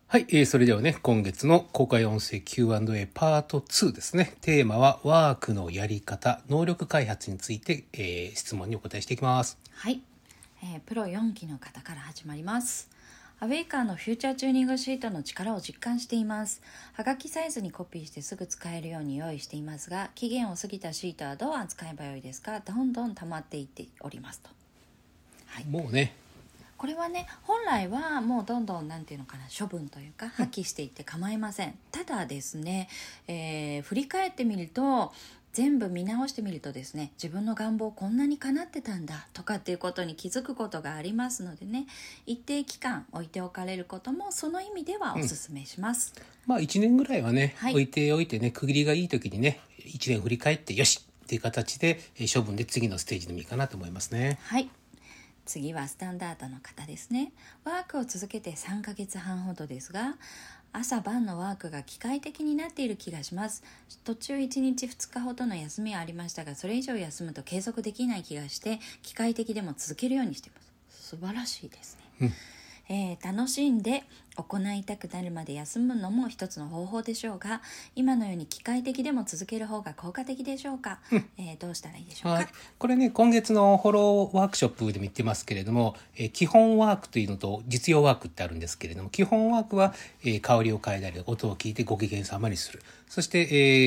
はい、それではね、今月の公開音声 Q&A パート2ですね。テーマはワークのやり方、能力開発について、質問にお答えしていきます。 はい、プロ4期の方から始まります。アウェイカーのフューチャーチューニングシートの力を実感しています。はがきサイズにコピーしてすぐ使えるように用意していますが、期限を過ぎたシートはどう扱えばよいですか？どんどん溜まっていっておりますと。はい、 もうね、 これはね、本来はもうどんどんなんていうのかな、処分というか破棄していって構いません。ただですね、振り返ってみると、全部見直してみるとですね、自分の願望こんなに叶ってたんだとかっていうことに気づくことがありますのでね、一定期間置いておかれることもその意味ではおすすめします。 まあ1年ぐらいはね、 はい、 置いておいてね、区切りがいい時にね、1年振り返ってよしっていう形で処分で次のステージでもいいかなと思いますね。 はい、次はスタンダードの方ですね。ワークを続けて3ヶ月半ほどですが、朝晩のワークが機械的になっている気がします。途中1日2日ほどの休みはありましたが、それ以上休むと継続できない気がして、機械的でも続けるようにしています。素晴らしいですね。楽しんで行いたくなるまで休むのも一つの方法でしょうが、今のように機械的でも続ける方が効果的でしょうか？どうしたらいいでしょうか？ はい、これね、今月のフォローワークショップでも言ってますけれども、基本ワークというのと実用ワークってあるんですけれども、基本ワークは、香りを変えたり音を聞いてご機嫌様にする。そして、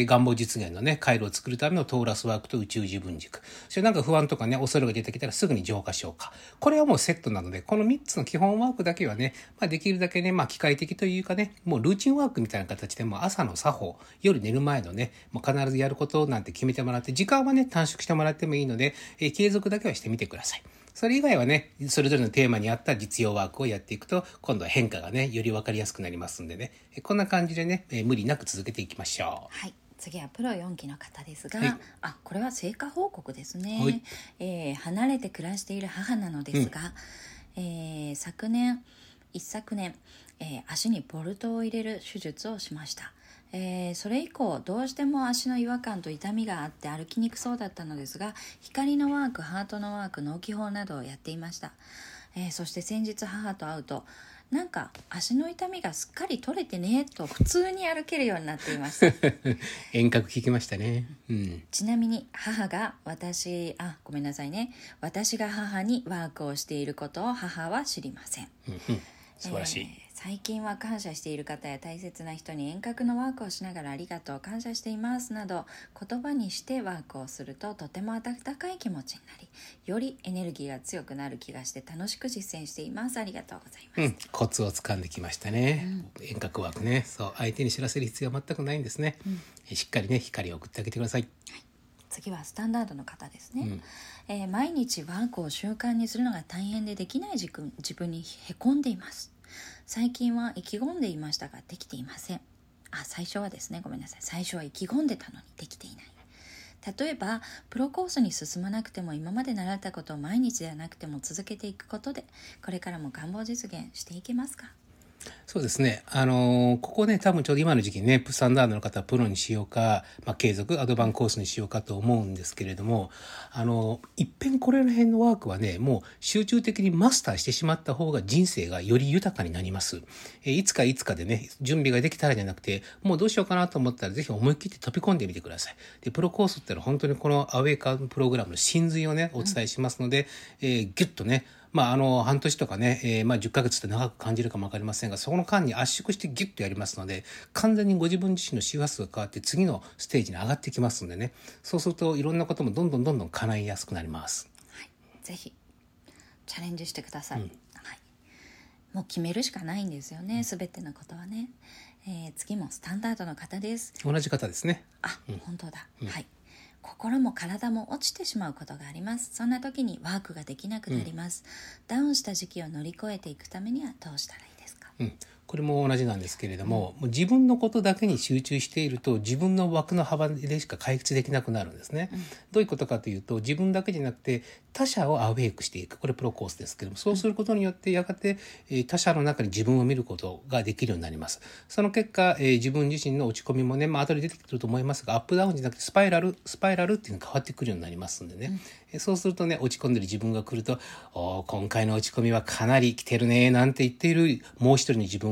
願望実現のね、回路を作るためのトーラスワークと宇宙自分軸。それなんか不安とかね、恐れが出てきたらすぐに浄化消化。これはもうセットなので、この3つの基本ワークだけはね、できるだけね、機械的というかね、もうルーチンワークみたいな形でも朝の作法、夜寝る前のね、もう必ずやることなんて決めてもらって、時間はね、短縮してもらってもいいので、継続だけはしてみてください。それ以外はね、それぞれのテーマに合った実用ワークをやっていくと、今度は変化がね、より分かりやすくなりますんでね、こんな感じでね、無理なく続けていきましょう。 はい、次はプロ4期の方ですが、 はい、 これは成果報告ですはね。 い、 離れて暮らしている母なのですが、一昨年、足にボルトを入れる手術をしました。それ以降どうしても足の違和感と痛みがあって歩きにくそうだったのですが、光のワーク、ハートのワーク、脳気法などをやっていました。そして先日母と会うと、なんか足の痛みがすっかり取れてねと普通に歩けるようになっていました遠隔聞きましたね。 ちなみに母が私が母にワークをしていることを母は知りません。 素晴らしい。 最近は感謝している方や大切な人に遠隔のワークをしながらありがとう、感謝していますなど言葉にしてワークをするととても温かい気持ちになり、よりエネルギーが強くなる気がして楽しく実践しています。ありがとうございます。 コツをつかんできましたね。遠隔ワークね。そう、相手に知らせる必要は全くないんですね。しっかりね、光を送ってあげてください。 次はスタンダードの方ですね。毎日ワークを習慣にするのが大変でできない自分にへこんでいます。最近は意気込んでいましたができていません。最初はですね、ごめんなさい。最初は意気込んでたのにできていない。例えばプロコースに進まなくても、今まで習ったことを毎日ではなくても続けていくことで、これからも願望実現していけますか？ そうですね。ここね、多分ちょうど今の時期にね、スタンダードの方はプロにしようか、継続、アドバンコースにしようかと思うんですけれども、いっぺんこれら辺のワークはね、もう集中的にマスターしてしまった方が人生がより豊かになります。いつかでね、準備ができたらじゃなくて、もうどうしようかなと思ったら、ぜひ思い切って飛び込んでみてください。で、プロコースってのは本当にこのアウェイカープログラムの真髄をね、お伝えしますので、ギュッとね、半年とかね、10ヶ月って長く感じるかもわかりませんが、その間に圧縮してギュッとやりますので、完全にご自分自身の周波数が変わって次のステージに上がってきますんでね、そうするといろんなこともどんどん叶いやすくなります。 はい、ぜひチャレンジしてください。もう決めるしかないんですよね、すべてのことはね。次もスタンダードの方です。 同じ方ですね。 本当だ。はい。心も体も落ちてしまうことがあります。そんな時にワークができなくなります。ダウンした時期を乗り越えていくためにはどうしたらいいですか？ これも同じなんですけれども、もう自分のことだけに集中していると自分の枠の幅でしか解決できなくなるんですね。どういうことかというと、自分だけじゃなくて他者をアウェイクしていく。これプロコースですけども、そうすることによってやがて他者の中に自分を見ることができるようになります。その結果、自分自身の落ち込みもね、後で出てくると思いますが、アップダウンじゃなくてスパイラルっていうのが変わってくるようになりますんでね。そうするとね、落ち込んでる自分が来ると、今回の落ち込みはかなり来てるねなんて言っているもう一人の自分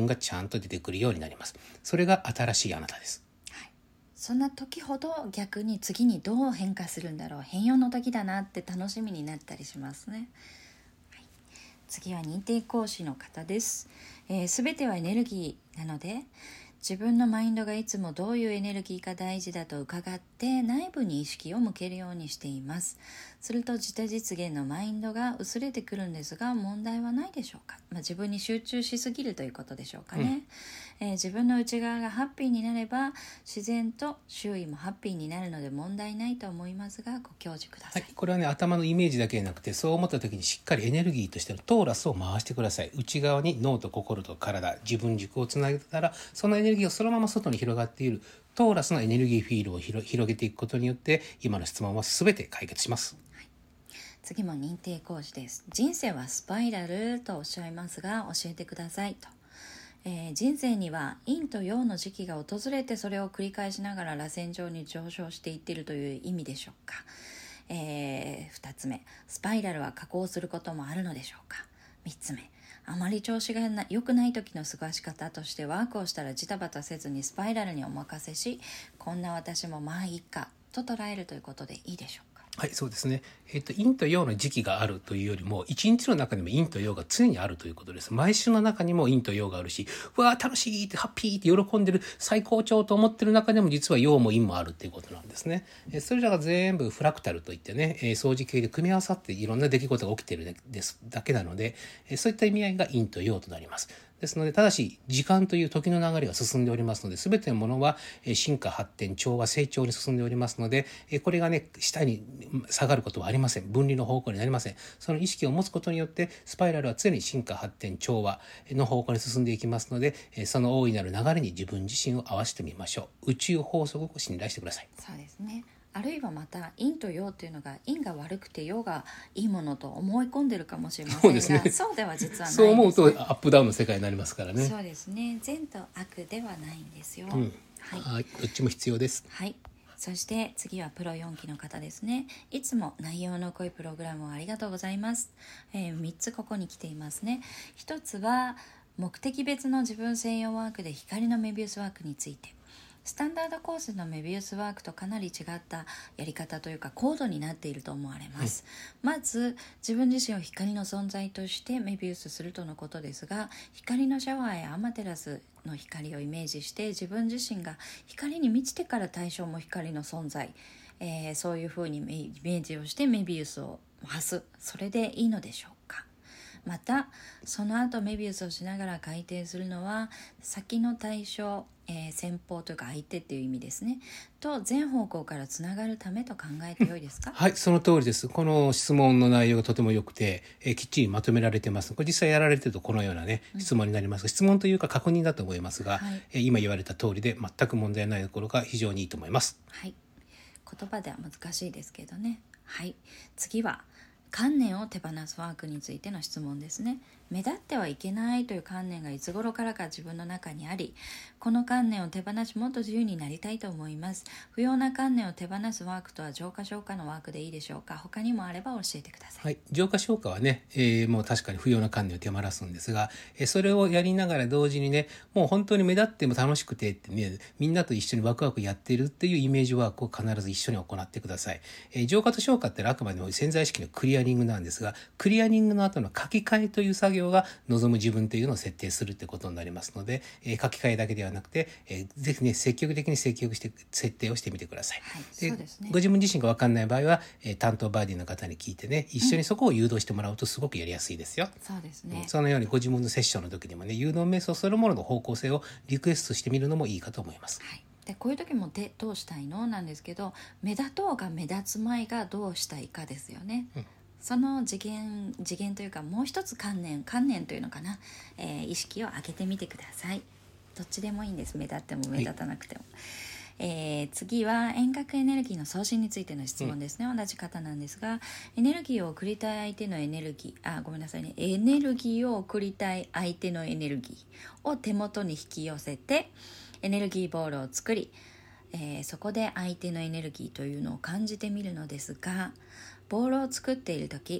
がちゃんと出てくるようになります。それが新しいあなたです。 そんな時ほど逆に次にどう変化するんだろう、変容の時だなって楽しみになったりしますね。次は認定講師の方です。全てはエネルギーなので、自分のマインドがいつもどういうエネルギーが大事だと伺って内部に意識を向けるようにしています。すると自他実現のマインドが薄れてくるんですが、問題はないでしょうか。自分に集中しすぎるということでしょうかね。自分の内側がハッピーになれば自然と周囲もハッピーになるので問題ないと思いますが、ご教示ください。 これはね、頭のイメージだけでなくて、そう思った時にしっかりエネルギーとしてのトーラスを回してください。内側に脳と心と体、自分軸をつなげたら、そのエネルギーをそのまま外に広がっているトーラスのエネルギーフィールドを広げていくことによって、今の質問は全て解決します。 次も認定講師です。人生はスパイラルとおっしゃいますが、教えてくださいと。人生には陰と陽の時期が訪れて、それを繰り返しながら螺旋状に上昇していっているという意味でしょうか。2つ目、スパイラルは下降することもあるのでしょうか。3つ目、あまり調子が良くない時の過ごし方として、ワークをしたらジタバタせずにスパイラルにお任せし、こんな私もまあいいかと捉えるということでいいでしょうか。 はい、そうですね。陰と陽の時期があるというよりも、一日の中にも陰と陽が常にあるということです。毎週の中にも陰と陽があるし、うわー楽しいってハッピーって喜んでる、最高潮と思ってる中でも実は陽も陰もあるっていうことなんですね。それらが全部フラクタルといってね、相似形で組み合わさっていろんな出来事が起きているだけなので、そういった意味合いが陰と陽となります。ですので、ただし時間という時の流れが進んでおりますので、全てのものは進化発展調和成長に進んでおりますので、これがね下に下がることはありません。分離の方向になりません。その意識を持つことによってスパイラルは常に進化発展調和の方向に進んでいきますので、その大いなる流れに自分自身を合わせてみましょう。宇宙法則を信頼してください。 そうですね。あるいはまた陰と陽というのが、陰が悪くて陽がいいものと思い込んでるかもしれませんが、そうでは実はないですね。 そう思うとアップダウンの世界になりますからね。 そうですね。善と悪ではないんですよ。 はい、どっちも必要です。 はい。そして次はプロ4期の方ですね。いつも内容の濃いプログラムをありがとうございます。3つここに来ていますね。1つは目的別の自分専用ワークで光のメビウスワークについて。スタンダードコースのメビウスワークとかなり違ったやり方というか高度になっていると思われます。まず自分自身を光の存在としてメビウスするとのことですが、光のシャワーやアマテラスの光をイメージして、自分自身が光に満ちてから対象も光の存在、そういうふうにイメージをしてメビウスを発す、それでいいのでしょうか。またその後メビウスをしながら回転するのは、先の対象、先方というか相手っていう意味ですね、と全方向からつながるためと考えてよいですか。 はい、その通りです。この質問の内容がとても良くて、きっちりまとめられてます。これ実際やられてるとこのようなね質問になります。質問というか確認だと思いますが、今言われた通りで全く問題ないところが非常にいいと思います。 はい、言葉では難しいですけどね。はい、次は観念を手放すワークについての質問ですね。目立ってはいけないという観念がいつ頃からか自分の中にあり、この観念を手放しもっと自由になりたいと思います。不要な観念を手放すワークとは浄化消化のワークでいいでしょうか。他にもあれば教えてください。 はい、浄化消化はね、もう確かに不要な観念を手放すんですが、それをやりながら同時にね、もう本当に目立っても楽しくてってね、みんなと一緒にワクワクやっているっていうイメージワークを必ず一緒に行ってください。浄化と消化ってあくまでも潜在意識のクリアリングなんですが、クリアリングの後の書き換えという作業が望む自分というのを設定するってことになりますので、書き換えだけではなくて、ぜひね積極的に設定をしてみてください。 そうですね。 ご自分自身が分かんない場合は、担当バディの方に聞いてね、一緒にそこを誘導してもらうとすごくやりやすいですよ。 そうですね。 そのようにご自分のセッションの時にもね、誘導瞑想そのものの方向性をリクエストしてみるのもいいかと思います。 はい、でこういう時もどうしたいのなんですけど、目立とうが目立つまいがどうしたいかですよね。その次元というか、もう一つ観念というのかな、意識を上げてみてください。どっちでもいいんです。目立っても目立たなくても。次は遠隔エネルギーの送信についての質問ですね。同じ方なんですが、エネルギーを送りたい相手のエネルギーエネルギーを送りたい相手のエネルギーを手元に引き寄せてエネルギーボールを作り、そこで相手のエネルギーというのを感じてみるのですが、ボールを作っている時、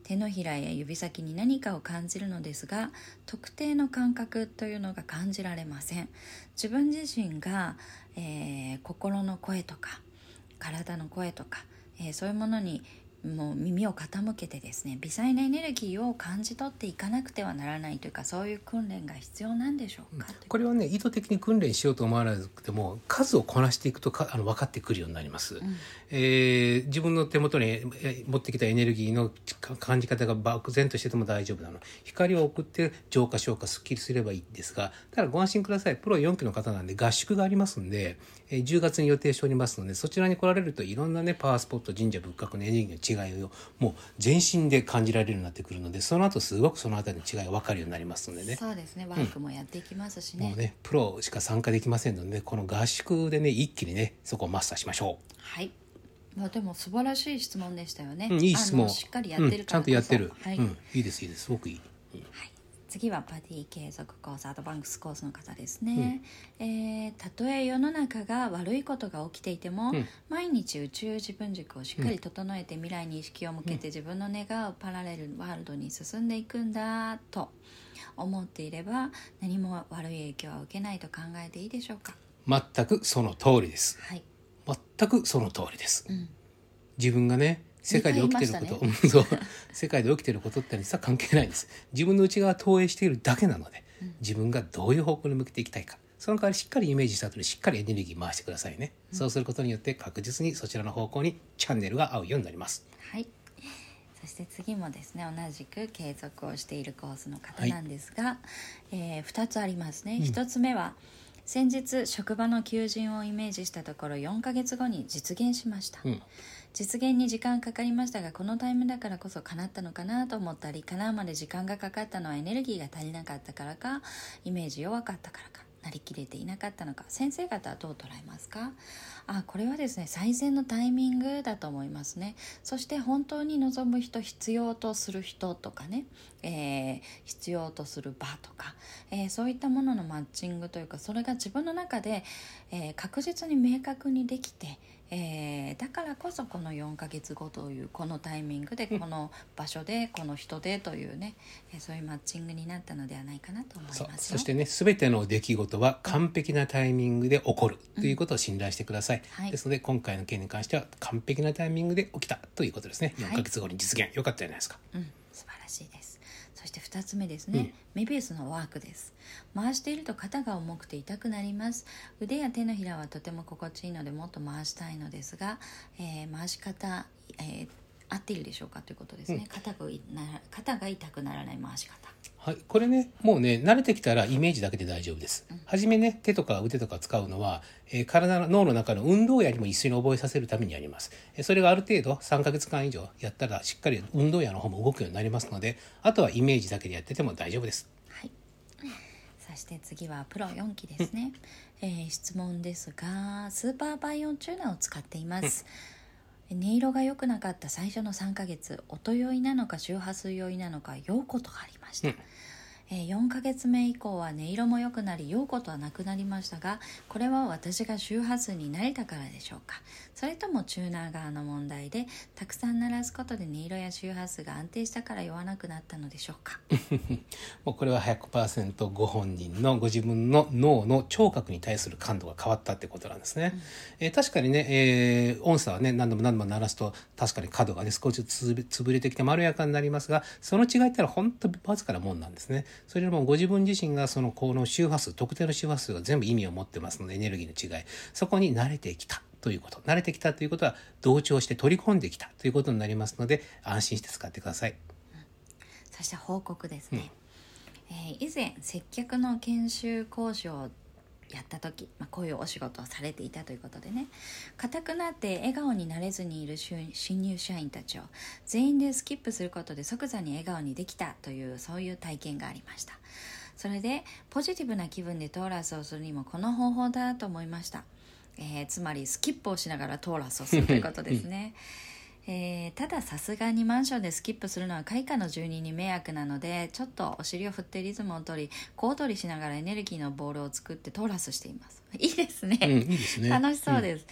手のひらや指先に何かを感じるのですが、特定の感覚というのが感じられません。自分自身が、心の声とか体の声とか、そういうものにもう耳を傾けてですね、微細なエネルギーを感じ取っていかなくてはならないというか、そういう訓練が必要なんでしょうか。 これはね、意図的に訓練しようと思わなくても数をこなしていくと分かってくるようになります、自分の手元に持ってきたエネルギーの感じ方が漠然としてても大丈夫なの。光を送って浄化消化すっきりすればいいんですが、ただご安心ください。プロ4期の方なんで合宿がありますんで、10月に予定しておりますので、そちらに来られるといろんなね、パワースポット、神社仏閣のエネルギーの違いをもう全身で感じられるようになってくるので、その後すごくそのあたりの違いが分かるようになりますのでね。 そうですね、ワークもやっていきますしね、 もうね、プロしか参加できませんので、この合宿でね、一気にね、そこをマスターしましょう。 はい。でも素晴らしい質問でしたよね、 いい質問。 しっかりやってるからこそ、 ちゃんとやってる、 はい、 いいですいいです、すごくいい、 はい。次はパディ継続コース、アドバンスコースの方ですね、たとえ世の中が悪いことが起きていても、毎日宇宙自分軸をしっかり整えて未来に意識を向けて自分の願うパラレルワールドに進んでいくんだと思っていれば、何も悪い影響は受けないと考えていいでしょうか。 全くその通りです、 はい、 全くその通りです、自分がね、世界で起きてること、そう、世界で起きてることって実は関係ないんです。自分の内側を投影しているだけなので、自分がどういう方向に向けていきたいか、その代わりしっかりイメージした後にしっかりエネルギー回してくださいね、そうすることによって確実にそちらの方向にチャンネルが合うようになります。 はい。そして次もですね、同じく継続をしているコースの方なんですが、2つありますね。1つ目は先日職場の求人をイメージしたところ4ヶ月後に実現しました、実現に時間かかりましたが、このタイムだからこそ叶ったのかなと思ったり、叶うまで時間がかかったのはエネルギーが足りなかったからか、イメージ弱かったからか、なりきれていなかったのか、先生方はどう捉えますか？これはですね、最善のタイミングだと思いますね。そして本当に望む人、必要とする人とかね、必要とする場とか、そういったもののマッチングというか、それが自分の中で、確実に明確にできて、だからこそこの4ヶ月後というこのタイミングで、この場所でこの人でというね、そういうマッチングになったのではないかなと思いますよ。 そしてね、全ての出来事は完璧なタイミングで起こるということを信頼してください、ですので今回の件に関しては完璧なタイミングで起きたということですね。4ヶ月後に実現、よかったじゃないですか。 素晴らしいです。そして2つ目ですね、メビウスのワークです。回していると肩が重くて痛くなります。腕や手のひらはとても心地いいのでもっと回したいのですが、回し方、合っているでしょうかということですね、肩が痛くならない回し方。 はい、これね、もうね、慣れてきたらイメージだけで大丈夫です。はじめね、手とか腕とか使うのは、体の脳の中の運動やにも一緒に覚えさせるためにやります。それがある程度3ヶ月間以上やったらしっかり運動やの方も動くようになりますので、あとはイメージだけでやってても大丈夫です。 はい。そして次はプロ4期ですね、質問ですが、スーパーバイオンチューナーを使っています、音色が良くなかった最初の3ヶ月、音酔いなのか周波数酔いなのか酔うことがありました、4ヶ月目以降は音色も良くなり酔うことはなくなりましたが、これは私が周波数に慣れたからでしょうか、それともチューナー側の問題で、たくさん鳴らすことで音色や周波数が安定したから酔わなくなったのでしょうか。 もうこれは 100% ご本人のご自分の脳の聴覚に対する感度が変わったってことなんですね、確かにね、音差はね、何度も鳴らすと確かに角がね少しずつ潰れてきてまろやかになりますが、その違いってのは本当わずかなもんなんですね。それよりもご自分自身がこの周波数、特定の周波数が全部意味を持ってますので、エネルギーの違い、そこに慣れてきたということ、慣れてきたということは同調して取り込んできたということになりますので、安心して使ってください。 そして報告ですね、以前接客の研修講師をやった時、こういうお仕事をされていたということでね、硬くなって笑顔になれずにいる新入社員たちを全員でスキップすることで即座に笑顔にできたという、そういう体験がありました。それでポジティブな気分でトーラスをするにもこの方法だと思いました、つまりスキップをしながらトーラスをするということですねたださすがにマンションでスキップするのは開花の住人に迷惑なので、ちょっとお尻を振ってリズムを取り、小躍りしながらエネルギーのボールを作ってトーラスしています。いいですね、 いいですね、 楽しそうです、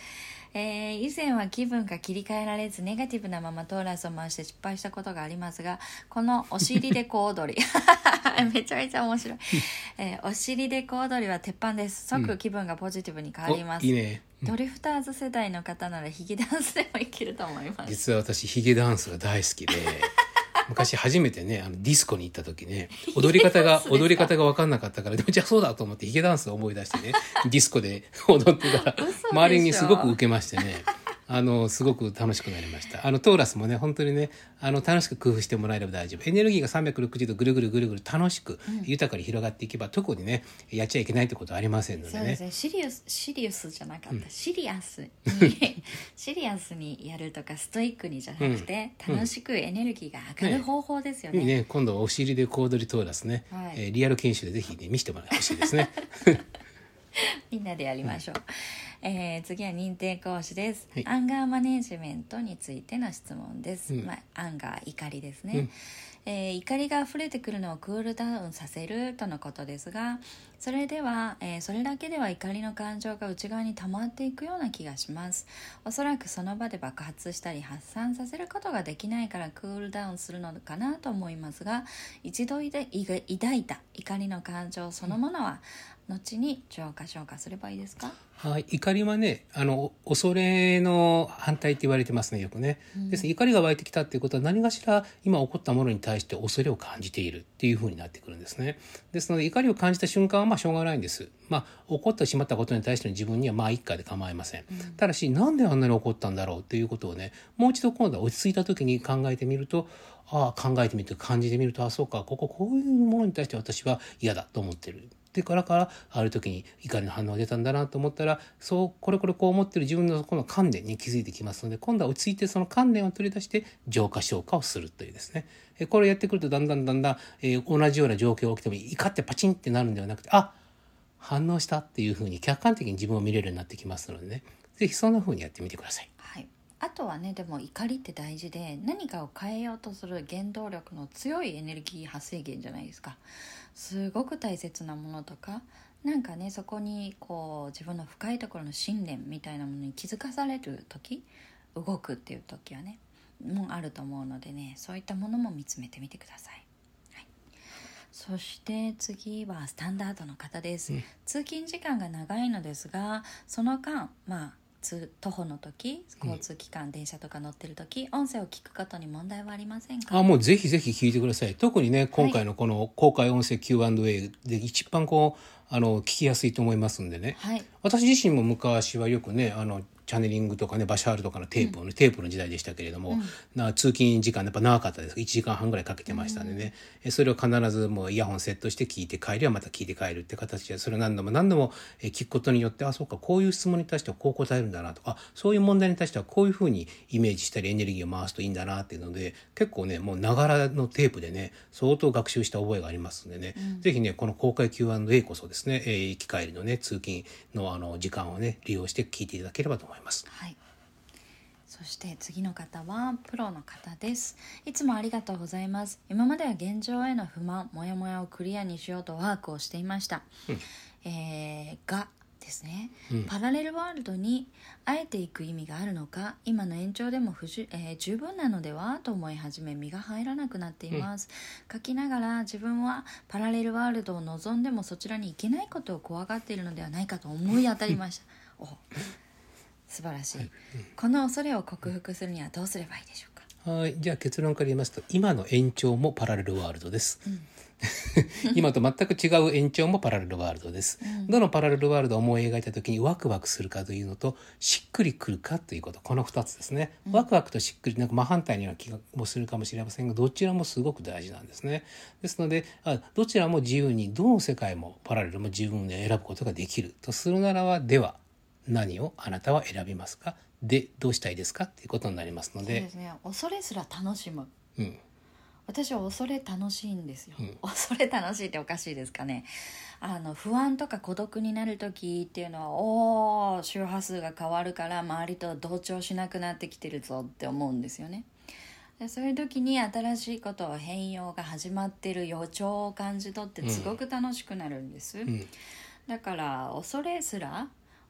以前は気分が切り替えられずネガティブなままトーラスを回して失敗したことがありますが、このお尻でこ踊りめちゃめちゃ面白い、お尻でこ踊りは鉄板です。即気分がポジティブに変わります、 いいね。 ドリフターズ世代の方ならヒゲダンスでもいけると思います。 実は私ヒゲダンスが大好きで昔初めてねディスコに行った時ね踊り方が分かんなかったからでもじゃあそうだと思ってヒゲダンスを思い出してねディスコで踊ってたら周りにすごく受けましてねすごく楽しくなりました。トーラスもね本当にね楽しく工夫してもらえれば大丈夫。エネルギーが360度ぐるぐるぐるぐる楽しく豊かに広がっていけば、特にねやっちゃいけないってことはありませんのでね。 そうですね、シリウスじゃなかった、シリアスにシリアスにやるとかストイックにじゃなくて、楽しくエネルギーが上がる方法ですよね。 いいね、今度お尻で小躍りトーラスね、リアル研修でぜひね見せてもらってほしいですねみんなでやりましょう、次は認定講師です、アンガーマネジメントについての質問です、アンガー怒りですね、怒りが溢れてくるのをクールダウンさせるとのことですが、それでは、それだけでは怒りの感情が内側に溜まっていくような気がします。おそらくその場で爆発したり発散させることができないからクールダウンするのかなと思いますが、一度抱いた怒りの感情そのものは後に浄化消化すればいいですか？ はい、怒りはね恐れの反対って言われてますね、よくね、です。怒りが湧いてきたっていうことは何かしら今起こったものに対して恐れを感じているっていうふうになってくるんですね。ですので怒りを感じた瞬間はしょうがないんです。起こってしまったことに対しての自分には一回で構いません、ただしなんであんなに起こったんだろうっていうことをね、もう一度今度は落ち着いた時に考えてみると、考えてみて感じてみると、そうか、こういうものに対して私は嫌だと思ってるでからある時に怒りの反応が出たんだなと思ったら、これこう思ってる自分のこの観念に気づいてきますので、今度は落ち着いてその観念を取り出して浄化消化をするというですね、これをやってくるとだんだん、同じような状況が起きても怒ってパチンってなるんではなくて、反応したっていうふうに客観的に自分を見れるようになってきますのでね、ぜひそんなふうにやってみてください。 はい、あとはね、でも怒りって大事で、何かを変えようとする原動力の強いエネルギー発生源じゃないですか。すごく大切なものとか、なんかね、そこに自分の深いところの信念みたいなものに気づかされる時、動くっていう時はねもあると思うのでね、そういったものも見つめてみてください。そして次はスタンダードの方です、通勤時間が長いのですが、その間徒歩の時、交通機関、電車とか乗ってる時、音声を聞くことに問題はありませんか？ もうぜひぜひ聞いてください。特にね、今回のこの公開音声 Q&A で一番聞きやすいと思いますんでね、私自身も昔はよくねチャネリングとかね、バシャールとかのテープの時代でしたけれども、通勤時間やっぱ長かったです。1時間半ぐらいかけてましたんでね、それを必ずもうイヤホンセットして聞いて帰りはまた聞いて帰るって形で、それを何度も聞くことによって、そうか、こういう質問に対してはこう答えるんだなとか、そういう問題に対してはこういうふうにイメージしたりエネルギーを回すといいんだなっていうので、結構ねもうながらのテープでね相当学習した覚えがありますんでね、ぜひねこの公開 Q&A こそですね、行き帰りのね通勤の時間をね利用して聞いていただければと思います。 そして次の方はプロの方です。いつもありがとうございます。今までは現状への不満、モヤモヤをクリアにしようとワークをしていました、がですね、パラレルワールドにあえていく意味があるのか、今の延長でも十分なのではと思い始め、身が入らなくなっています、書きながら自分はパラレルワールドを望んでもそちらに行けないことを怖がっているのではないかと思い当たりました素晴らしい、この恐れを克服するにはどうすればいいでしょうか？ じゃあ結論から言いますと、今の延長もパラレルワールドです、今と全く違う延長もパラレルワールドです、どのパラレルワールドを思い描いた時にワクワクするかというのと、しっくりくるかということ、この2つですね、ワクワクとしっくり、真反対のような気もするかもしれませんが、どちらもすごく大事なんですね。ですのでどちらも自由に、どの世界もパラレルも自分で選ぶことができるとするならば、では何をあなたは選びますか？でどうしたいですかっていうことになりますので、 そうですね、恐れすら楽しむ、私は恐れ楽しいんですよ、恐れ楽しいっておかしいですかね。不安とか孤独になる時っていうのは周波数が変わるから周りと同調しなくなってきてるぞって思うんですよね。でそういう時に新しいことを変容が始まってる予兆を感じ取ってすごく楽しくなるんです、だから恐れすら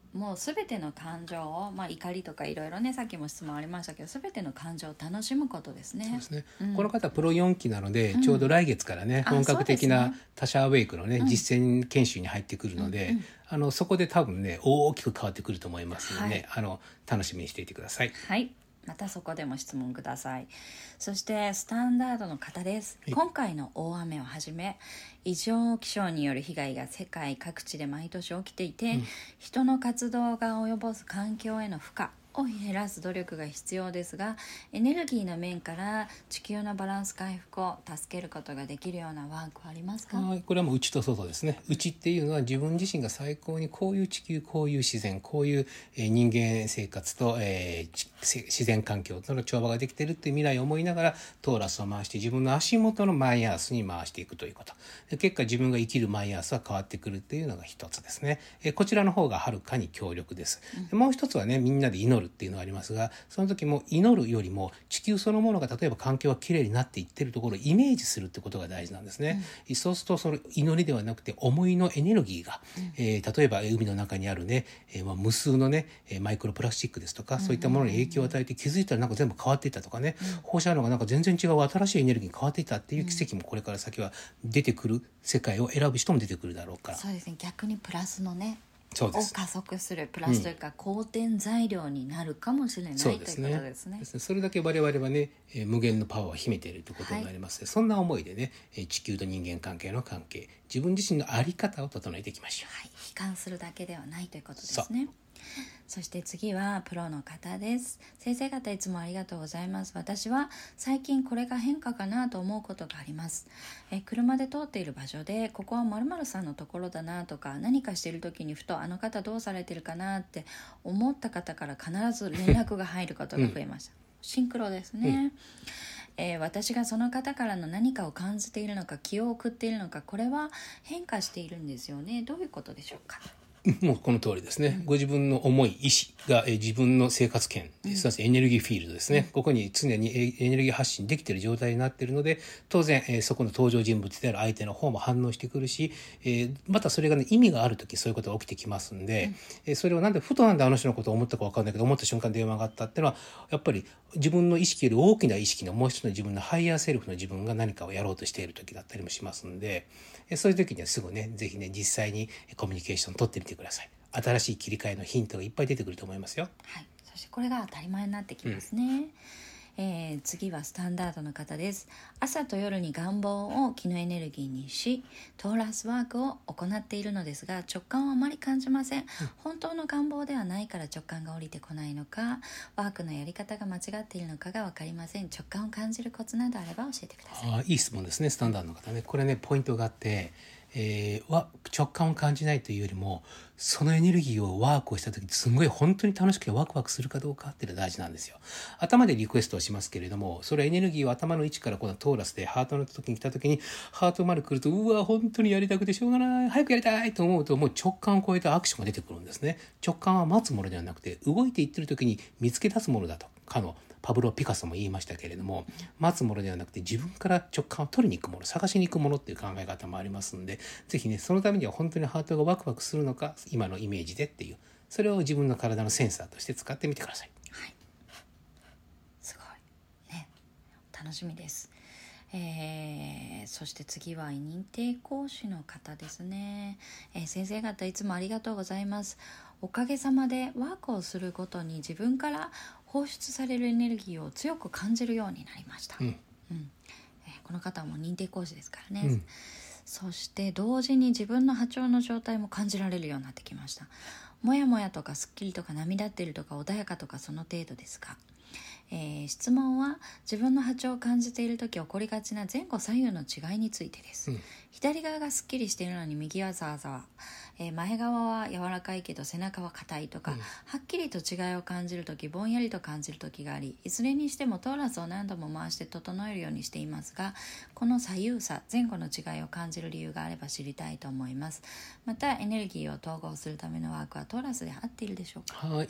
もう全ての感情を、怒りとかいろいろね、さっきも質問ありましたけど、全ての感情を楽しむことですね。 そうですね、この方プロ4期なので、ちょうど来月からね、本格的な他者アウェイクのね、実践研修に入ってくるので、そこで多分ね大きく変わってくると思いますので、ね、楽しみにしていてください。 はい、またそこでも質問ください。そしてスタンダードの方です。今回の大雨をはじめ異常気象による被害が世界各地で毎年起きていて、人の活動が及ぼす環境への負荷を減らす努力が必要ですが、エネルギーの面から地球のバランス回復を助けることができるようなワークはありますか？ これはもう内と外ですね。内っていうのは自分自身が最高にこういう地球、こういう自然、こういう人間生活と自然環境との調和ができているっていう未来を思いながらトーラスを回して、自分の足元のマイアースに回していくということで、結果自分が生きるマイアースは変わってくるっていうのが一つですね。こちらの方がはるかに強力です。もう一つはね、みんなで祈るっていうのがありますが、その時も祈るよりも地球そのものが例えば環境がきれいになっていってるところをイメージするってことが大事なんですね。そうするとその祈りではなくて思いのエネルギーが、例えば海の中にあるね、無数のねマイクロプラスチックですとか、そういったものに影響を与えて気づいたらなんか全部変わっていったとかね、放射能がなんか全然違う新しいエネルギーに変わっていったっていう奇跡もこれから先は出てくる、世界を選ぶ人も出てくるだろうから。 そうですね、逆にプラスのねそうです、 を加速するプラスというか、好転材料になるかもしれない、ということですね。 それだけ我々はね、無限のパワーを秘めているということになります、そんな思いでね、地球と人間関係の関係、自分自身の在り方を整えていきましょう。 悲観するだけではないということですね。そして次はプロの方です。先生方いつもありがとうございます。私は最近これが変化かなと思うことがあります。車で通っている場所でここは〇〇さんのところだなとか、何かしている時にふとあの方どうされてるかなって思った方から必ず連絡が入ることが増えました。シンクロですね。私がその方からの何かを感じているのか、気を送っているのか、これは変化しているんですよね。どういうことでしょうか？ もうこの通りですね。ご自分の思い、意志が自分の生活圏、すなわちエネルギーフィールドですね。ここに常にエネルギー発信できている状態になっているので、当然そこの登場人物である相手の方も反応してくるし、またそれがね意味があるときそういうことが起きてきますんで、それをなんでふとなんであの人のことを思ったか分かんないけど、思った瞬間電話があったっていうのは、やっぱり自分の意識より大きな意識のもう一つの自分のハイヤーセルフの自分が何かをやろうとしている時だったりもしますんで、そういう時にはすぐね、ぜひね実際にコミュニケーション取ってみてください。新しい切り替えのヒントがいっぱい出てくると思いますよ。 はい、そしてこれが当たり前になってきますね。次はスタンダードの方です。朝と夜に願望を気のエネルギーにし、トーラスワークを行っているのですが、直感をあまり感じません。本当の願望ではないから直感が降りてこないのか、ワークのやり方が間違っているのかが分かりません。直感を感じるコツなどあれば教えてください。 いい質問ですね。スタンダードの方ね、これねポイントがあって、直感を感じないというよりも、そのエネルギーをワークをした時にすごい本当に楽しくてワクワクするかどうかっていうのが大事なんですよ。頭でリクエストをしますけれども、それはエネルギーを頭の位置からこのトーラスでハートの時に来た時に、ハートまで来ると、うわ本当にやりたくてしょうがない、早くやりたいと思うと、もう直感を超えたアクションが出てくるんですね。直感は待つものではなくて、動いていってる時に見つけ出すものだとかのパブロ・ピカソも言いましたけれども、待つものではなくて自分から直感を取りに行くもの、探しに行くものっていう考え方もありますんで、ぜひねそのためには本当にハートがワクワクするのか、今のイメージでっていう、それを自分の体のセンサーとして使ってみてください。 はい、すごいね、楽しみです。そして次は認定講師の方ですね。先生方いつもありがとうございます。おかげさまでワークをするごとに自分から放出されるエネルギーを強く感じるようになりました。この方も認定講師ですからね。そして同時に自分の波長の状態も感じられるようになってきました。もやもやとかすっきりとか波立っているとか穏やかとかその程度ですが、質問は自分の波長を感じているとき起こりがちな前後左右の違いについてです。左側がすっきりしているのに右はざわざわ、前側は柔らかいけど背中は硬いとか、はっきりと違いを感じるとき、ぼんやりと感じるときがあり、いずれにしてもトーラスを何度も回して整えるようにしていますが、この左右差、前後の違いを感じる理由があれば知りたいと思います。またエネルギーを統合するためのワークはトーラスで合っているでしょうか？ はい、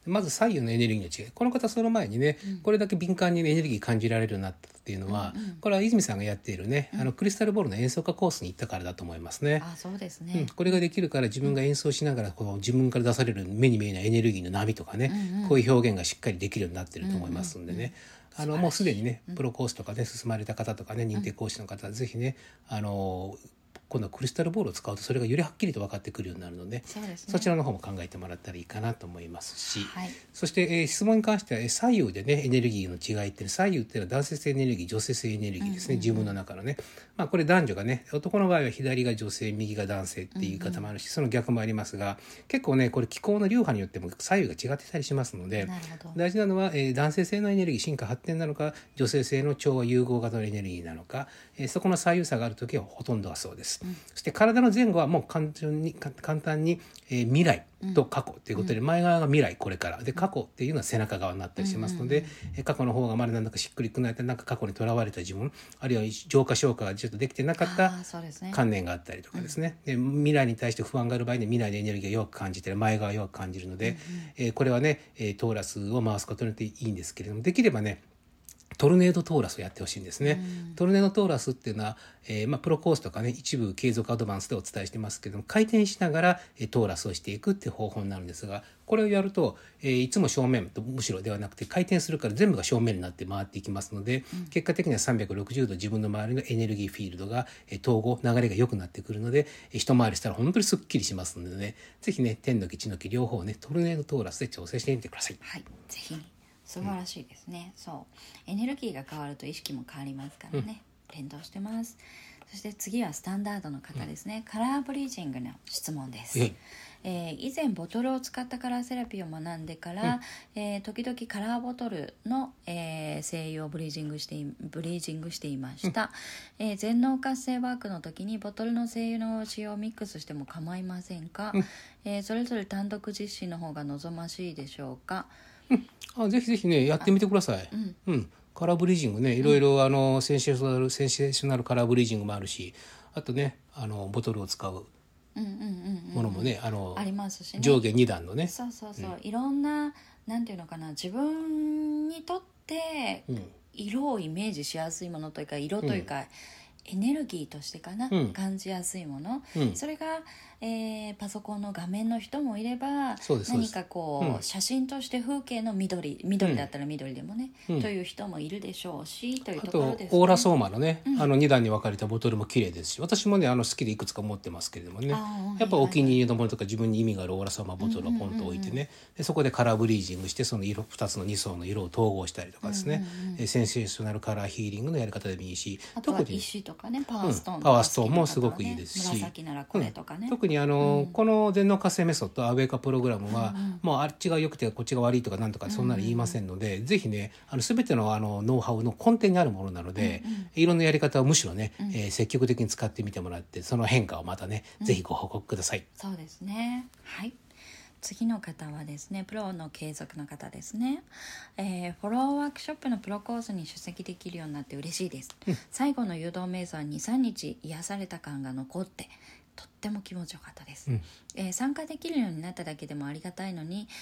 まず左右のエネルギーの違い、この方その前にね、これだけ敏感にエネルギー感じられるようになったっていうのは、これは泉さんがやっているね、クリスタルボールの演奏家コースに行ったからだと思いますね。 そうですね、 これができるから自分が演奏しながらこの自分から出される目に見えないエネルギーの波とかね、こういう表現がしっかりできるようになってると思いますんでね、もうすでにねプロコースとかね進まれた方とかね認定講師の方はぜひね今度はクリスタルボールを使うとそれがよりはっきりと分かってくるようになるので、 そちらの方も考えてもらったらいいかなと思いますし、そして、質問に関しては左右でねエネルギーの違いって左右っていうのは男性性エネルギー女性性エネルギーですね、自分の中のね、これ男女がね男の場合は左が女性右が男性っていう言い方もあるし、その逆もありますが結構ねこれ気候の流派によっても左右が違ってたりしますので、大事なのは、男性性のエネルギー進化発展なのか女性性の調和融合型のエネルギーなのか、そこの左右差があるときはほとんどはそうです。そして体の前後はもう簡単に、未来と過去ということで、前側が未来これからで過去っていうのは背中側になったりしますので、過去の方がまだなんだかしっくりくないとなんか過去にとらわれた自分、あるいは浄化消化がちょっとできてなかった観念があったりとかですね、で未来に対して不安がある場合に未来のエネルギーが弱く感じて前側が弱く感じるので、これはねトーラスを回すことによっていいんですけれども、できればねトルネードトーラスをやってほしいんですね。トルネードトーラスっていうのは、プロコースとかね一部継続アドバンスでお伝えしてますけども、回転しながら、トーラスをしていくっていう方法になるんですが、これをやると、いつも正面とむしろではなくて回転するから全部が正面になって回っていきますので、結果的には360度自分の周りのエネルギーフィールドが、統合流れが良くなってくるので、一回りしたら本当にすっきりしますのでね、ぜひね天の気地の気両方ねトルネードトーラスで調整してみてください。 はい、ぜひ素晴らしいですね、そうエネルギーが変わると意識も変わりますからね、連動してます。そして次はスタンダードの方ですね、カラーブリージングの質問です。以前ボトルを使ったカラーセラピーを学んでから、時々カラーボトルの、精油をブリージングしていました。全脳活性ワークの時にボトルの精油の使用をミックスしても構いませんか？それぞれ単独実施の方が望ましいでしょうか？ ぜひぜひねやってみてください。カラーブリージングねいろいろセンセーショナルカラーブリージングもあるし、あとねボトルを使うものもねありますしね、 上下2段のね、 そう、いろんななんていうのかな、自分にとって色をイメージしやすいものというか、色というか、エネルギーとしてかな、感じやすいもの、それが、パソコンの画面の人もいれば、何かこう、写真として風景の緑だったら緑でもね、という人もいるでしょうし、というところですね。 あとオーラソーマのね、2段に分かれたボトルも綺麗ですし、私もね好きでいくつか持ってますけれどもね、やっぱお気に入りのものとか自分に意味があるオーラソーマボトルをポンと置いてね、でそこでカラーブリージングしてその色2つの2層の色を統合したりとかですね、センセーショナルカラーヒーリングのやり方でもいいし、 あとは石とかね、パワーストーンとか、 パワーストーンもすごくいいですし、 紫ならこれとかね、 特にこの全脳活性メソッドアウェイカプログラムは、もうあっちが良くてこっちが悪いとかなんとかそんなの言いませんので、ぜひね全てのノウハウの根底にあるものなので、いろんなやり方をむしろね、積極的に使ってみてもらって、その変化をまたね、ぜひご報告ください。 そうですね。はい、次の方はですね、プロの継続の方ですね。フォローワークショップのプロコースに出席できるようになって嬉しいです。最後の誘導瞑想は 2,3 日癒された感が残ってとっても気持ちよかったです。参加できるようになっただけでもありがたいのに、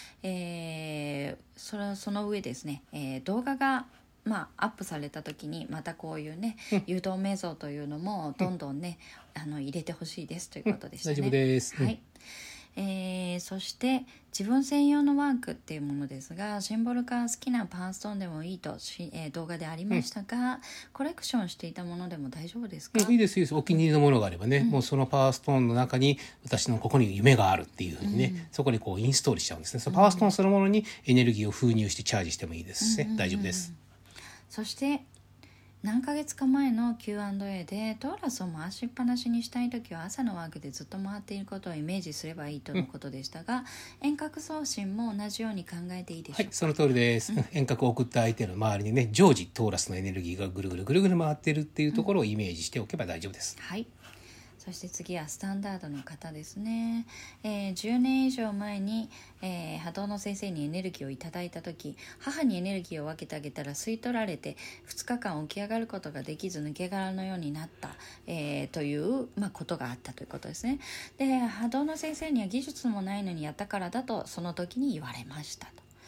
その上ですね、動画がアップされた時にまたこういうね、誘導瞑想というのもどんどんね、入れてほしいですということでしたね。 大丈夫です。 はい。そして自分専用のワークっていうものですが、シンボル化好きなパーストーンでもいいと動画でありましたが、コレクションしていたものでも大丈夫ですか？ いいですいいです。お気に入りのものがあればね、もうそのパワーストーンの中に私のここに夢があるっていうふうにね、そこにこうインストールしちゃうんですね。そのパワーストーンそのものにエネルギーを封入してチャージしてもいいですしね、大丈夫です。 そして何ヶ月か前の Q&A でトーラスを回しっぱなしにしたいときは朝のワークでずっと回っていることをイメージすればいいとのことでしたが、遠隔送信も同じように考えていいでしょうか？ はい、その通りです。遠隔を送った相手の周りにね、常時トーラスのエネルギーがぐるぐる回ってるっていうところをイメージしておけば大丈夫です。 はい。そして次はスタンダードの方ですね。10年以上前に、波動の先生にエネルギーをいただいた時、母にエネルギーを分けてあげたら吸い取られて2日間起き上がることができず抜け殻のようになった、という、ことがあったということですね。で、波動の先生には技術もないのにやったからだとその時に言われましたと。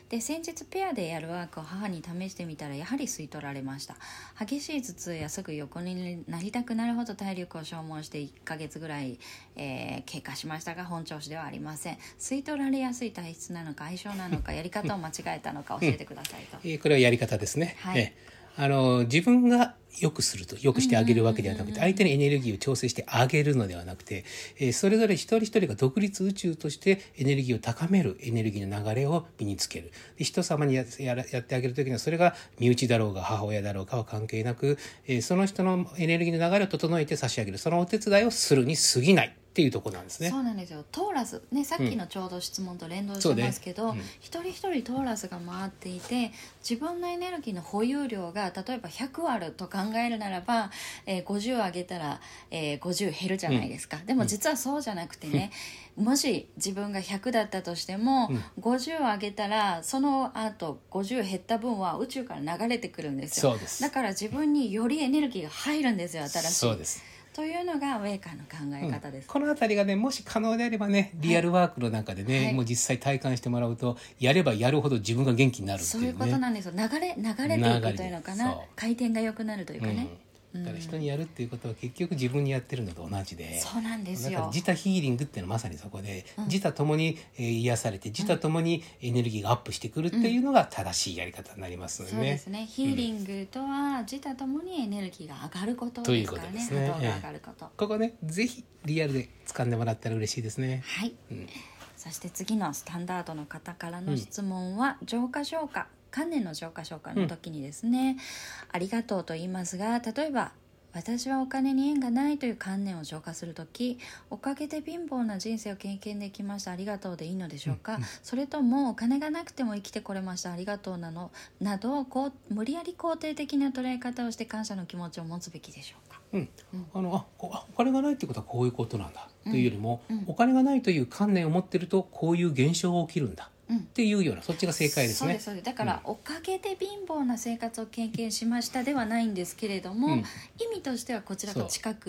で先日ペアでやるワークを母に試してみたらやはり吸い取られました。激しい頭痛やすぐ横になりたくなるほど体力を消耗して1ヶ月ぐらい、経過しましたが本調子ではありません。吸い取られやすい体質なのか相性なのかやり方を間違えたのか教えてくださいと、 これはやり方ですね、 はい自分が良くすると良くしてあげるわけではなくて、相手のエネルギーを調整してあげるのではなくて、それぞれ一人一人が独立宇宙としてエネルギーを高めるエネルギーの流れを身につける。で人様にやってあげるときにはそれが身内だろうが母親だろうかは関係なく、その人のエネルギーの流れを整えて差し上げる、そのお手伝いをするに過ぎないっていうところなんですね。 そうなんですよ。トーラスね、さっきのちょうど質問と連動してますけど、一人一人トーラスが回っていて、自分のエネルギーの保有量が例えば100あると考えるならば、50上げたら、50減るじゃないですか、でも実はそうじゃなくてね、もし自分が100だったとしても、50上げたらその後50減った分は宇宙から流れてくるんですよ。 そうです。 だから自分によりエネルギーが入るんですよ、新しい。 そうですというのがウェイカーの考え方です、 このあたりがね、もし可能であればね、リアルワークの中でね、 はいもう実際体感してもらうと、やればやるほど自分が元気になるっていうね。 そういうことなんですよ。流れていくというのかな、 そう回転が良くなるというかね、 だから人にやるっていうことは結局自分にやってるのと同じで、 そうなんですよ。 だから自他ヒーリングっていうのはまさにそこで、自他ともに癒されて、自他ともにエネルギーがアップしてくるっていうのが正しいやり方になりますのでね。 そうですね。ヒーリングとは自他ともにエネルギーが上がることですからね。 ということですね。 波動が上がること。 ここね、ぜひリアルで掴んでもらったら嬉しいですね。 はい、そして次のスタンダードの方からの質問は、浄化消化、観念の浄化消化の時にですね、ありがとうと言いますが、例えば私はお金に縁がないという観念を浄化するとき、おかげで貧乏な人生を経験できました、ありがとうでいいのでしょうか、それともお金がなくても生きてこれました、ありがとうなど無理やり肯定的な捉え方をして感謝の気持ちを持つべきでしょうか。 お金がないってことはこういうことなんだというよりも、お金がないという観念を持ってるとこういう現象が起きるんだっていうような、そっちが正解ですね。 そうですだから、おかげで貧乏な生活を経験しましたではないんですけれども、意味としてはこちらと近くって、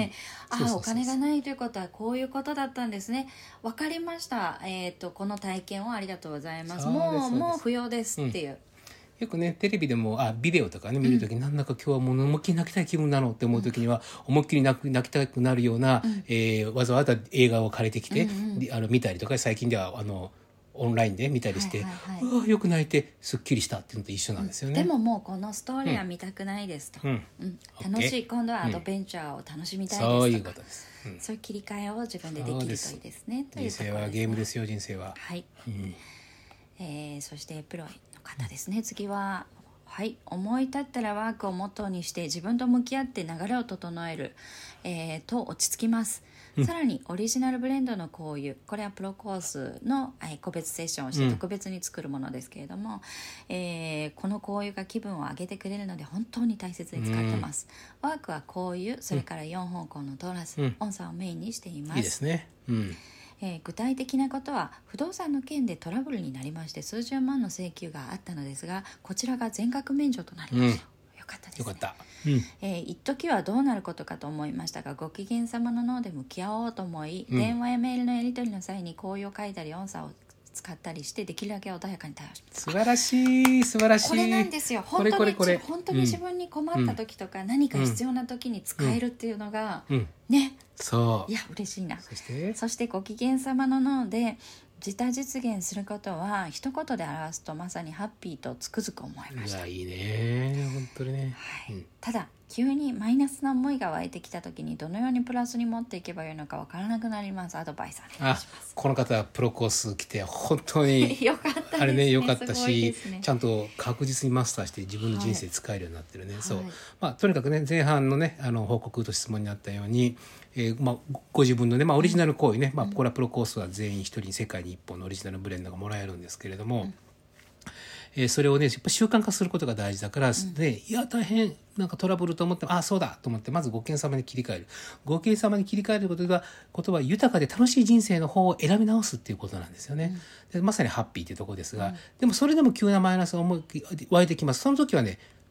お金がないということはこういうことだったんですね、分かりました、この体験をありがとうございます、もう不要ですっていう、 よくねテレビでもビデオとかね見るときに、なんだか今日はもう思いっきり泣きたい気分なのって思うときには、思いっきり泣きたくなるような、わざわざ映画を借りてきて、見たりとか、最近ではオンラインで見たりして、よく泣いてすっきりしたっていうのと一緒なんですよね。 でももうこのストーリーは見たくないですと、楽しい、今度はアドベンチャーを楽しみたいですとか、 そういうことです、 そういう切り替えを自分でできるといいですね。 人生はゲームですよ、人生は。 はい、そしてプロの方ですね。次は思い立ったらワークをモットーにして自分と向き合って流れを整える、と落ち着きます。さらにオリジナルブレンドの香油、これはプロコースの個別セッションをして特別に作るものですけれども、この香油が気分を上げてくれるので本当に大切に使ってます。ワークは香油、それから4方向のトーラス、音差をメインにしています。 いいですね。 具体的なことは、不動産の件でトラブルになりまして数十万の請求があったのですが、こちらが全額免除となりました。よかったですね。 よかった。 一時はどうなることかと思いましたが、ご機嫌様の脳で向き合おうと思い、電話やメールのやり取りの際に香油を書いたり音差を使ったりしてできるだけ穏やかに対応します。 素晴らしい、素晴らしい。 これなんですよ。本当に自分に困った時とか、何か必要な時に使えるっていうのが、ね、 そう。 いや嬉しいな。 そしてご機嫌様の脳で自他実現することは一言で表すとまさにハッピーとつくづく思いました。 いや、いいね、本当にね。 ただ急にマイナスな思いが湧いてきた時にどのようにプラスに持っていけばいいのかわからなくなります。アドバイスお願いします。 この方はプロコース来て本当によかったですね。 あれね、よかったし、 ね、 ちゃんと確実にマスターして自分の人生使えるようになってるね。そう、とにかくね、前半のね報告と質問にあったように、ご自分のね、オリジナル行為ね、これはプロコースは全員一人世界に一本のオリジナルブレンドがもらえるんですけれども、それをねやっぱ習慣化することが大事だから、いや大変なんかトラブルと思っても、そうだと思ってまずご機嫌様に切り替える。ご機嫌様に切り替えることは豊かで楽しい人生の方を選び直すっていうことなんですよね。でまさにハッピーっていうところですが、でもそれでも急なマイナスが湧いてきます。その時はね、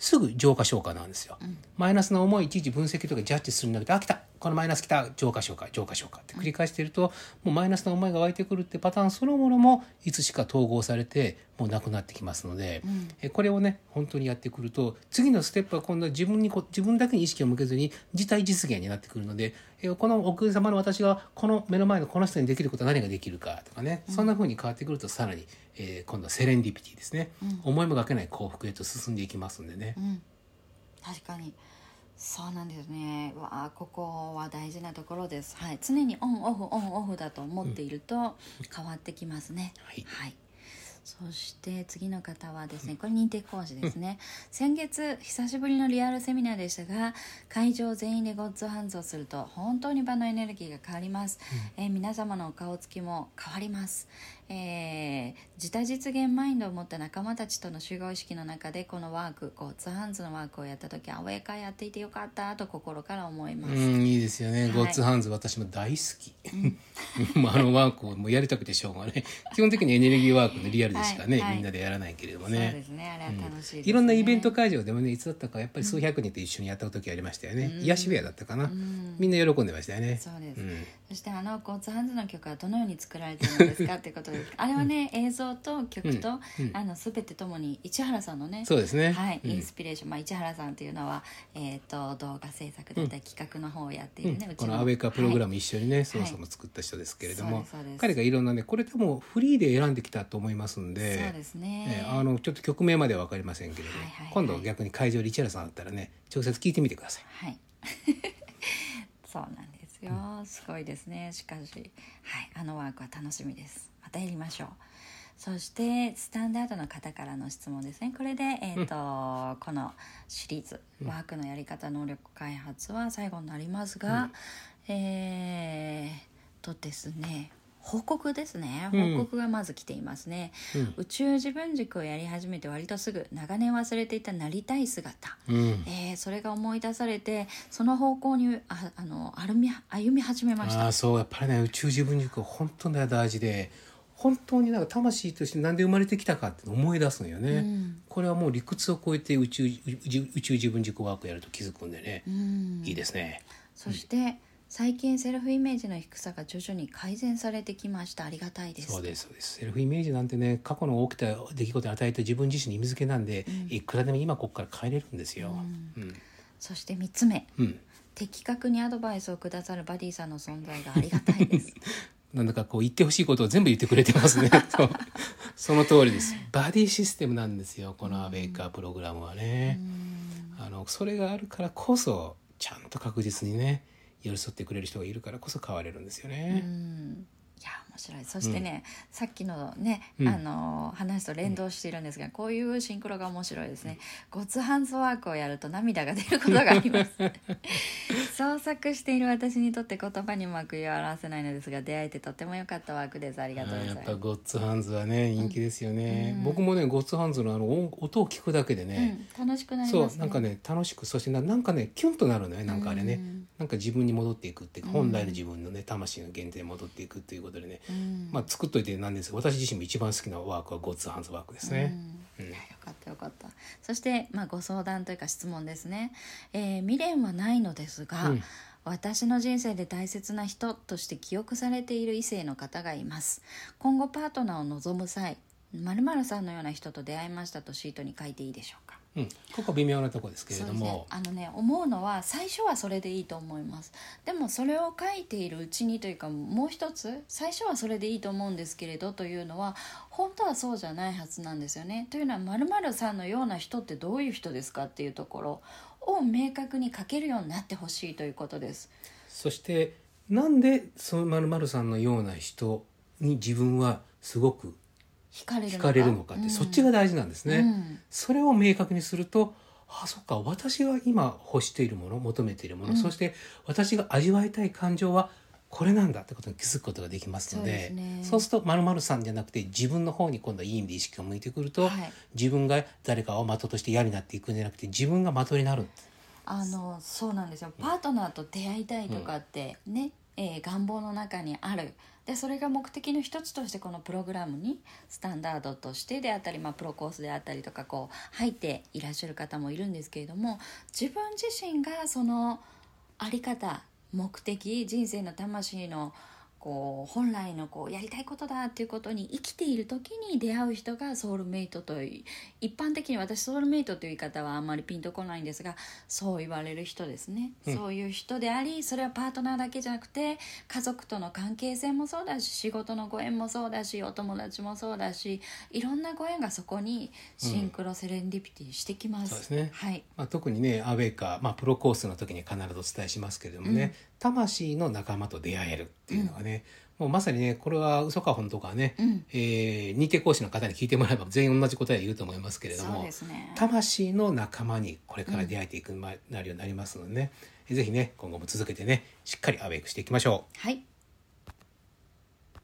すぐ浄化消化なんですよ、マイナスの思いいちいち分析とかジャッジするんだけど、来たこのマイナス来た、浄化消化浄化消化って繰り返していると、もうマイナスの思いが湧いてくるってパターンそのものもいつしか統合されてもうなくなってきますので、これをね本当にやってくると、次のステップは今度は自分だけに意識を向けずに自体実現になってくるので、このお国様の私がこの目の前のこの人にできることは何ができるかとかね、そんな風に変わってくるとさらに、今度はセレンディピティですね、思いもかけない幸福へと進んでいきますんでね、 確かにそうなんですね。ここは大事なところです。はい、常にオンオフだと思っていると変わってきますね。はい、そして次の方はですね、これ認定講師ですね、先月久しぶりのリアルセミナーでしたが、会場全員でゴッツハンズをすると本当に場のエネルギーが変わります、皆様のお顔つきも変わります、自他実現マインドを持った仲間たちとの集合意識の中でこのワーク、ゴッツハンズのワークをやった時、アウェーカーやっていてよかったと心から思います。 いいですよね、ゴッツハンズ私も大好き、あのワークをもうやりたくてしょうがね、基本的にエネルギーワークのリアルでしかね、みんなでやらないけれどもね、 そうですね、あれは楽しいですね、 いろんなイベント会場でもね、いつだったかやっぱり数百人と一緒にやった時ありましたよね、癒し部屋だったかな、みんな喜んでましたよね。 そうです、そしてゴッツハンズの曲はどのように作られているのですかっていうことです。あれはね、映像と曲と、全てともに市原さんのね、 そうですね、 インスピレーション、市原さんというのは、動画制作だったり企画の方をやっているね、 このアウェイカープログラム一緒にね、そもそも作った人ですけれども、彼がいろんなね、これでもフリーで選んできたと思いますんで、 そうですね、 ちょっと曲名までは分かりませんけれども、今度逆に会場で市原さんだったらね、直接聞いてみてください。 はいそうなんですよ、すごいですね。しかし、あのワークは楽しみです。またやりましょう。そしてスタンダードの方からの質問ですね。これで、このシリーズ、ワークのやり方能力開発は最後になりますが、ですね、報告ですね。報告がまず来ていますね、宇宙自分軸をやり始めて割とすぐ長年忘れていたなりたい姿、それが思い出されて、その方向に歩み始めました。 そう、やっぱりね、宇宙自分軸は本当に大事で、本当になんか魂として何で生まれてきたかって思い出すのよね、これはもう理屈を超えて宇宙自分軸ワークやると気づくんでね、いいですね。 そして、最近セルフイメージの低さが徐々に改善されてきました。ありがたいです。 そうです。セルフイメージなんてね、過去の起きた出来事に与えた自分自身に意味付けなんで、いくらでも今ここから変えれるんですよ、 そして3つ目、的確にアドバイスをくださるバディさんの存在がありがたいですなんだかこう言ってほしいことを全部言ってくれてますねその通りです。バディシステムなんですよ、このアウェイカープログラムはね。それがあるからこそちゃんと確実にね寄り添ってくれる人がいるからこそ変われるんですよね。 いや面白い。そしてね、さっきのね、話と連動しているんですが、こういうシンクロが面白いですね。ゴツハンズワークをやると涙が出ることがあります創作している私にとって言葉にうまく言い表せないのですが、出会えてとても良かったワークです。ありがとうございます。 やっぱゴッツハンズはね人気ですよね、僕もねゴッツハンズの音を聞くだけでね、 楽しくなりますね。 そうなんかね楽しく、そしてなんかねキュンとなるのよ。なんかあれね、なんか自分に戻っていくっていうか、本来の自分のね魂の原点に戻っていくっていうことでね、作っといてなんですが、私自身も一番好きなワークはゴッツハンズワークですね。 よかったよかった。そして、ご相談というか質問ですね。未練はないのですが、私の人生で大切な人として記憶されている異性の方がいます。今後パートナーを望む際、〇〇さんのような人と出会いましたとシートに書いていいでしょうか。 ここ微妙なところですけれども、 思うのは最初はそれでいいと思います。でもそれを書いているうちにというか、もう一つ最初はそれでいいと思うんですけれどというのは本当はそうじゃないはずなんですよね。というのは〇〇さんのような人ってどういう人ですかっていうところを明確に書けるようになってほしいということです。 そしてなんでその〇〇さんのような人に自分はすごく惹かれるのかって、そっちが大事なんですね、それを明確にすると、そっか、私が今欲しているもの、求めているもの、そして私が味わいたい感情はこれなんだってことに気づくことができますので、そうすると〇〇さんじゃなくて自分の方に今度はいい意味で意識が向いてくると、自分が誰かを的として嫌になっていくんじゃなくて、自分が的になる。 そうなんですよ。パートナーと出会いたいとかってね、願望の中にあるでそれが目的の一つとしてこのプログラムにスタンダードとしてであったり、プロコースであったりとか入っていらっしゃる方もいるんですけれども、自分自身がそのあり方、目的、人生の魂の本来のやりたいことだっていうことに生きている時に出会う人がソウルメイトという、一般的に私ソウルメイトという言い方はあんまりピンとこないんですが、そう言われる人ですね、そういう人であり、それはパートナーだけじゃなくて家族との関係性もそうだし、仕事のご縁もそうだし、お友達もそうだし、いろんなご縁がそこにシンクロセレンディピティしてきます、 そうですね、 はい。 特にねアウェイカー、プロコースの時に必ずお伝えしますけれどもね、魂の仲間と出会えるっていうのがね、もうまさにね、これは嘘か本当かね、認定講師の方に聞いてもらえば全員同じ答えを言うと思いますけれども、 そうですね、 魂の仲間にこれから出会えていくなるようになりますのでね、ぜひね今後も続けてねしっかりアウェイクしていきましょう。 はい。